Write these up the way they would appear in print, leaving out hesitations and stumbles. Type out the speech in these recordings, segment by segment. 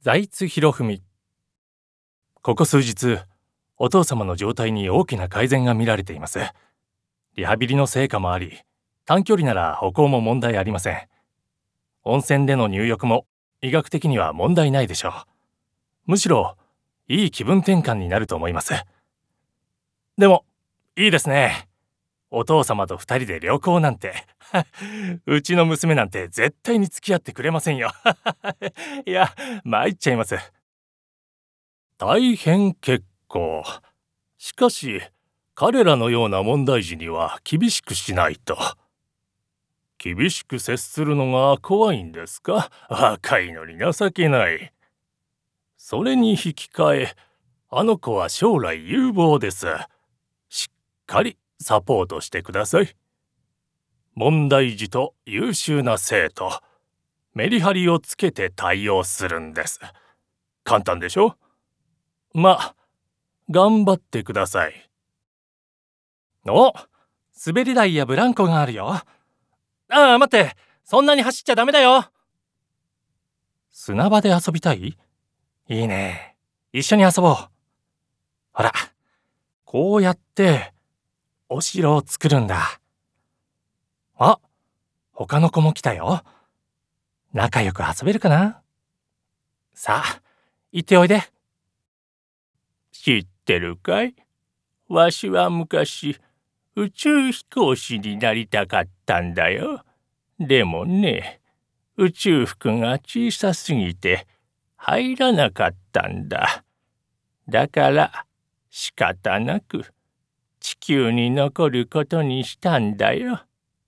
財津博文。ここ数日、お父様の状態に大きな改善が見られています。リハビリの成果もあり、短距離なら歩行も問題ありません。温泉での入浴も医学的には問題ないでしょう。むしろ、いい気分転換になると思います。でも、いいですね。お父様と2人で旅行なんてうちの娘なんて絶対に付き合ってくれませんよいや、参っちゃいます。大変結構。しかし、彼らのような問題児には厳しくしないと。厳しく接するのが怖いんですか？若いのに情けない。それに引き換え、あの子は将来有望です。しっかりサポートしてください。問題児と優秀な生徒、メリハリをつけて対応するんです。簡単でしょ？頑張ってください。お、滑り台やブランコがあるよ。待って、そんなに走っちゃダメだよ。砂場で遊びたい？いいね。一緒に遊ぼう。ほら、こうやってお城を作るんだ。あ、他の子も来たよ。仲良く遊べるかな？さあ、行っておいで。知ってるかい？わしは昔、宇宙飛行士になりたかったんだよ。でもね、宇宙服が小さすぎて入らなかったんだ。だから仕方なく地球に残ることにしたんだよ。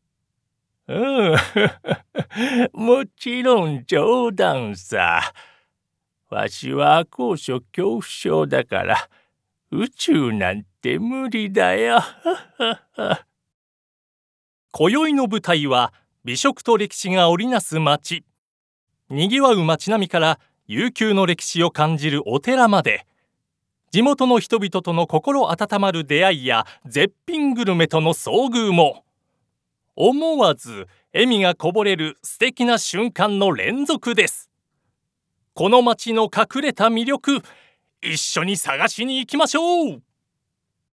もちろん冗談さ。わしは高所恐怖症だから宇宙なんて無理だよ。今宵の舞台は美食と歴史が織りなす町。にぎわう町並みから悠久の歴史を感じるお寺まで、地元の人々との心温まる出会いや絶品グルメとの遭遇も、思わず笑みがこぼれる素敵な瞬間の連続です。この町の隠れた魅力、一緒に探しに行きましょう。